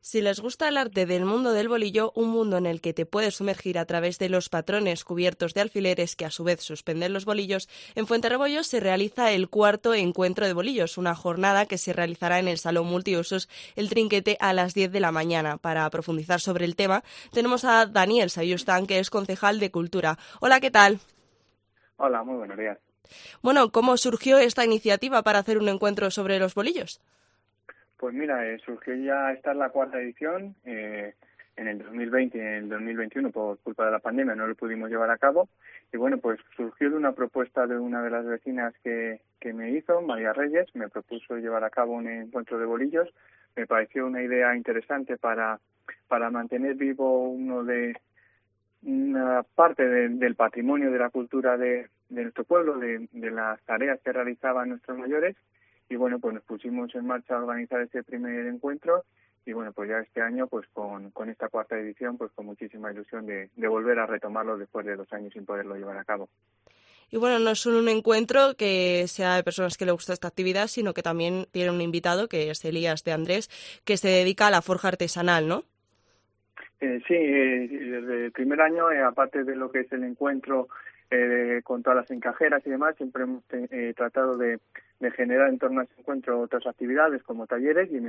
Si les gusta el arte del mundo del bolillo, un mundo en el que te puedes sumergir a través de los patrones cubiertos de alfileres que a su vez suspenden los bolillos, en Fuenterrobollos se realiza el cuarto encuentro de bolillos, una jornada que se realizará en el Salón Multiusos El Trinquete a las 10 de la mañana. Para profundizar sobre el tema, tenemos a Daniel Sayustán, que es concejal de Cultura. Hola, ¿qué tal? Hola, muy buenos días. Bueno, ¿cómo surgió esta iniciativa para hacer un encuentro sobre los bolillos? Pues mira, surgió ya, esta es la cuarta edición, en el 2020 y en el 2021 por culpa de la pandemia no lo pudimos llevar a cabo y bueno, pues surgió de una propuesta de una de las vecinas que me hizo, María Reyes, me propuso llevar a cabo un encuentro de bolillos, me pareció una idea interesante para mantener vivo una parte del patrimonio de la cultura de nuestro pueblo, de las tareas que realizaban nuestros mayores. Y bueno, pues nos pusimos en marcha a organizar este primer encuentro y bueno, pues ya este año pues con esta cuarta edición pues con muchísima ilusión de volver a retomarlo después de 2 años sin poderlo llevar a cabo. Y bueno, no es solo un encuentro que sea de personas que les gusta esta actividad, sino que también tiene un invitado, que es Elías de Andrés, que se dedica a la forja artesanal, ¿no? Sí, desde el primer año, aparte de lo que es el encuentro con todas las encajeras y demás, siempre hemos tratado de generar en torno a ese encuentro otras actividades como talleres y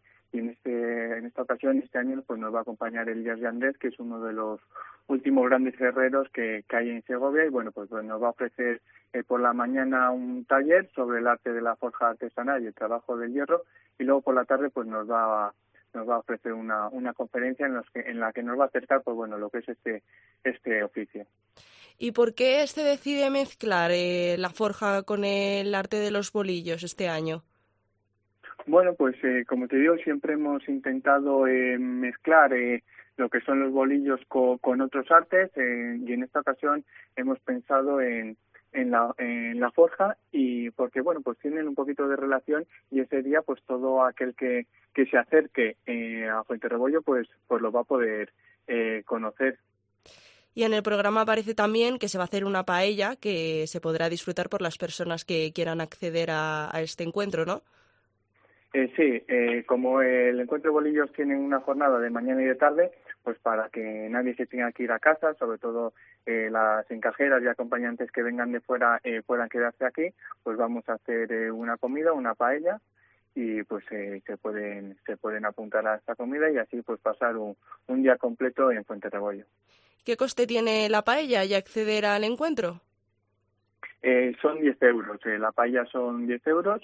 en esta ocasión, este año, pues nos va a acompañar Elías de Andrés, que es uno de los últimos grandes herreros que hay en Segovia y bueno, pues nos va a ofrecer por la mañana un taller sobre el arte de la forja artesanal y el trabajo del hierro y luego por la tarde pues nos va a ofrecer una conferencia en la que nos va a acercar pues bueno lo que es este oficio. ¿Y por qué se decide mezclar la forja con el arte de los bolillos este año? Bueno, pues como te digo, siempre hemos intentado mezclar lo que son los bolillos con otros artes y en esta ocasión hemos pensado en la forja y porque bueno pues tienen un poquito de relación y ese día pues todo aquel que se acerque a Fuenterrobollo pues lo va a poder conocer. Y en el programa aparece también que se va a hacer una paella que se podrá disfrutar por las personas que quieran acceder a este encuentro, ¿no? Sí, como el encuentro de bolillos tiene una jornada de mañana y de tarde, pues para que nadie se tenga que ir a casa, sobre todo las encajeras y acompañantes que vengan de fuera puedan quedarse aquí, pues vamos a hacer una comida, una paella, y pues se pueden apuntar a esta comida y así pues pasar un día completo en Fuenterrobollo. ¿Qué coste tiene la paella y acceder al encuentro? Son 10 euros, la paella son 10 euros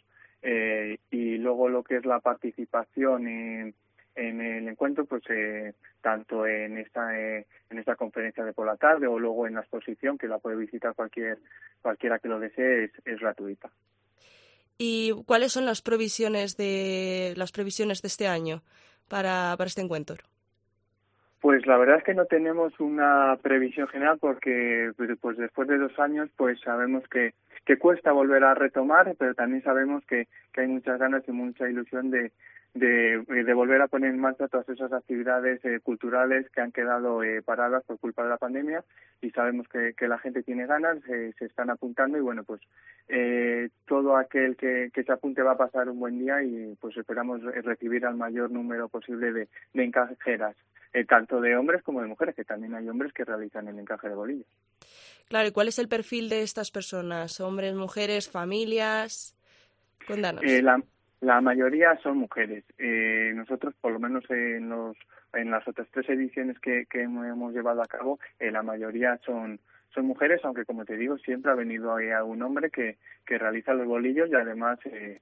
y luego lo que es la participación en el encuentro, pues tanto en esta conferencia de por la tarde o luego en la exposición que la puede visitar cualquiera que lo desee, es gratuita. ¿Y cuáles son las previsiones de este año para este encuentro? Pues la verdad es que no tenemos una previsión general porque pues después de 2 años pues sabemos que cuesta volver a retomar, pero también sabemos que hay muchas ganas y mucha ilusión de volver a poner en marcha todas esas actividades culturales que han quedado paradas por culpa de la pandemia y sabemos que la gente tiene ganas, se están apuntando y bueno pues todo aquel que se apunte va a pasar un buen día y pues esperamos recibir al mayor número posible de encajeras. Tanto de hombres como de mujeres, que también hay hombres que realizan el encaje de bolillos. Claro, ¿y cuál es el perfil de estas personas? ¿Hombres, mujeres, familias? Cuéntanos. La mayoría son mujeres. Nosotros, por lo menos en las otras 3 ediciones que hemos llevado a cabo, la mayoría son mujeres, aunque como te digo, siempre ha venido un hombre que realiza los bolillos y además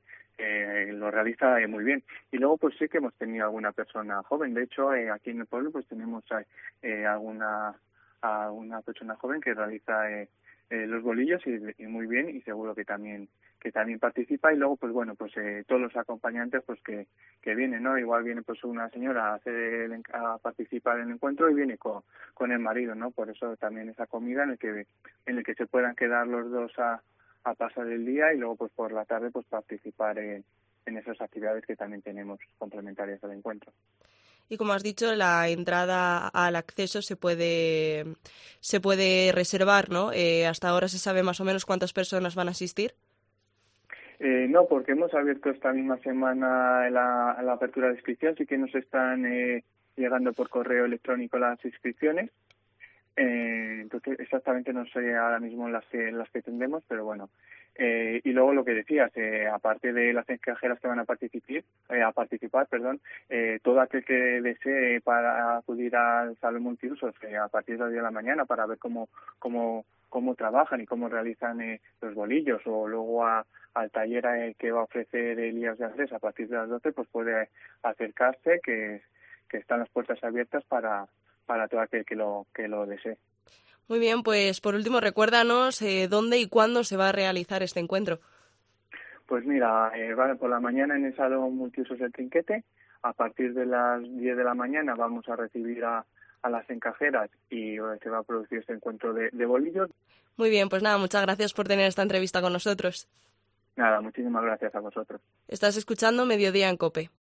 lo realiza muy bien. Y luego pues sí que hemos tenido alguna persona joven. De hecho, aquí en el pueblo pues tenemos a una persona joven que realiza los bolillos y muy bien y seguro que también participa y luego pues bueno pues todos los acompañantes pues que vienen, ¿no? Igual viene pues una señora a participar en el encuentro y viene con el marido, ¿no? Por eso también esa comida en el que se puedan quedar los dos a pasar el día y luego pues por la tarde pues participar en esas actividades que también tenemos complementarias al encuentro. Y como has dicho, la entrada al acceso se puede reservar, ¿no? Hasta ahora se sabe más o menos cuántas personas van a asistir. No, porque hemos abierto esta misma semana la apertura de inscripción, sí que nos están llegando por correo electrónico las inscripciones. Entonces, exactamente no sé ahora mismo las que tendremos, pero bueno. Y luego lo que decías, aparte de las extranjeras que van a participar, todo aquel que desee para acudir al Salón Multiusos a partir de las 10 de la mañana para ver cómo trabajan y cómo realizan los bolillos, o luego al taller que va a ofrecer Elías de Andrés a partir de las 12, pues puede acercarse, que están las puertas abiertas para todo aquel que lo desee. Muy bien, pues por último recuérdanos dónde y cuándo se va a realizar este encuentro. Pues mira, vale, por la mañana en el Salón Multiusos del Trinquete, a partir de las 10 de la mañana vamos a recibir a las encajeras y se va a producir este encuentro de bolillos. Muy bien, pues nada, muchas gracias por tener esta entrevista con nosotros. Nada, muchísimas gracias a vosotros. Estás escuchando Mediodía en COPE.